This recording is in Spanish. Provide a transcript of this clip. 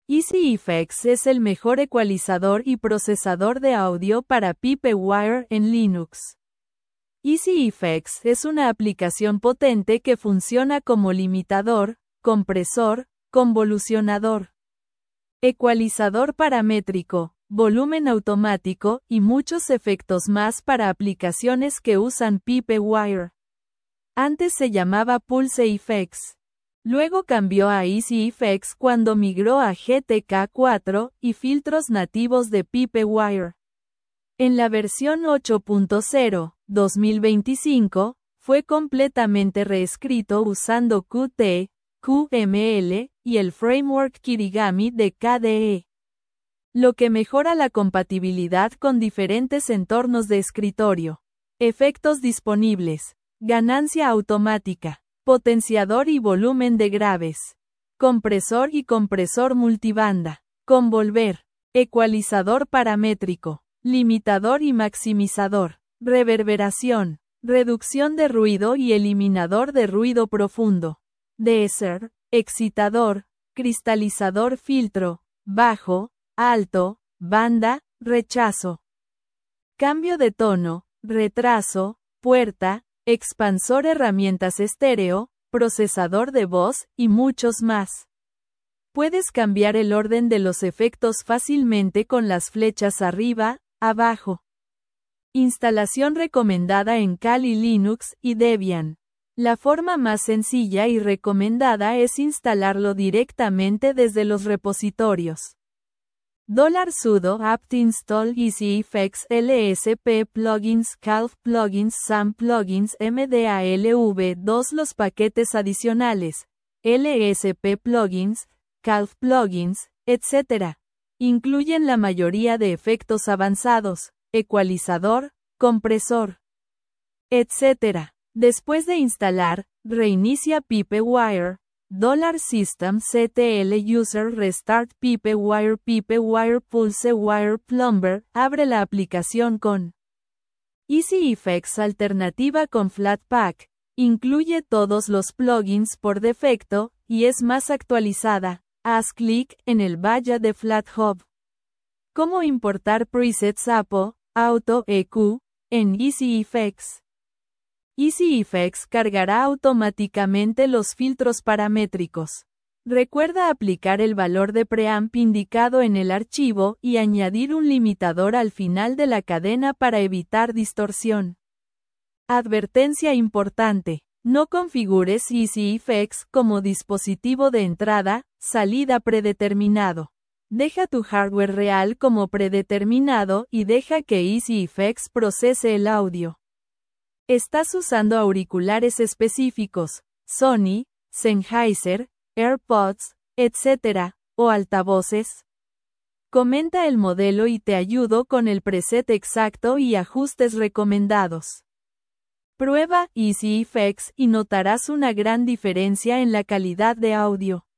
Easy Effects es el mejor ecualizador y procesador de audio para Pipewire en Linux. Easy Effects es una aplicación potente que funciona como limitador, compresor, convolucionador, ecualizador paramétrico, volumen automático y muchos efectos más para aplicaciones que usan Pipewire. Antes se llamaba Pulse Effects. Luego cambió a Easy Effects cuando migró a GTK4 y filtros nativos de Pipewire. En la versión 8.0, 2025, fue completamente reescrito usando Qt, QML, y el framework Kirigami de KDE, lo que mejora la compatibilidad con diferentes entornos de escritorio. Efectos disponibles. Ganancia automática. Potenciador y volumen de graves. Compresor y compresor multibanda. Convolver. Ecualizador paramétrico. Limitador y maximizador. Reverberación. Reducción de ruido y eliminador de ruido profundo. Deesser. Excitador. Cristalizador filtro. Bajo. Alto. Banda. Rechazo. Cambio de tono. Retraso. Puerta. Expansor, herramientas estéreo, procesador de voz, y muchos más. Puedes cambiar el orden de los efectos fácilmente con las flechas arriba, abajo. Instalación recomendada en Kali Linux y Debian. La forma más sencilla y recomendada es instalarlo directamente desde los repositorios. $sudo apt install Easy Effects lsp plugins calf plugins sam plugins mdalv2 Los paquetes adicionales, lsp plugins, calf plugins, etc. incluyen la mayoría de efectos avanzados, ecualizador, compresor, etc. Después de instalar, reinicia Pipewire. $systemctl user restart Pipewire Pulsewire Plumber. Abre la aplicación con Easy Effects alternativa con Flatpak. Incluye todos los plugins por defecto, y es más actualizada. Haz clic en el valla de FlatHub. ¿Cómo importar presets APO, Auto EQ, en Easy Effects? Easy Effects cargará automáticamente los filtros paramétricos. Recuerda aplicar el valor de preamp indicado en el archivo y añadir un limitador al final de la cadena para evitar distorsión. Advertencia importante: no configures Easy Effects como dispositivo de entrada-salida predeterminado. Deja tu hardware real como predeterminado y deja que Easy Effects procese el audio. ¿Estás usando auriculares específicos, Sony, Sennheiser, AirPods, etc., o altavoces? Comenta el modelo y te ayudo con el preset exacto y ajustes recomendados. Prueba Easy Effects y notarás una gran diferencia en la calidad de audio.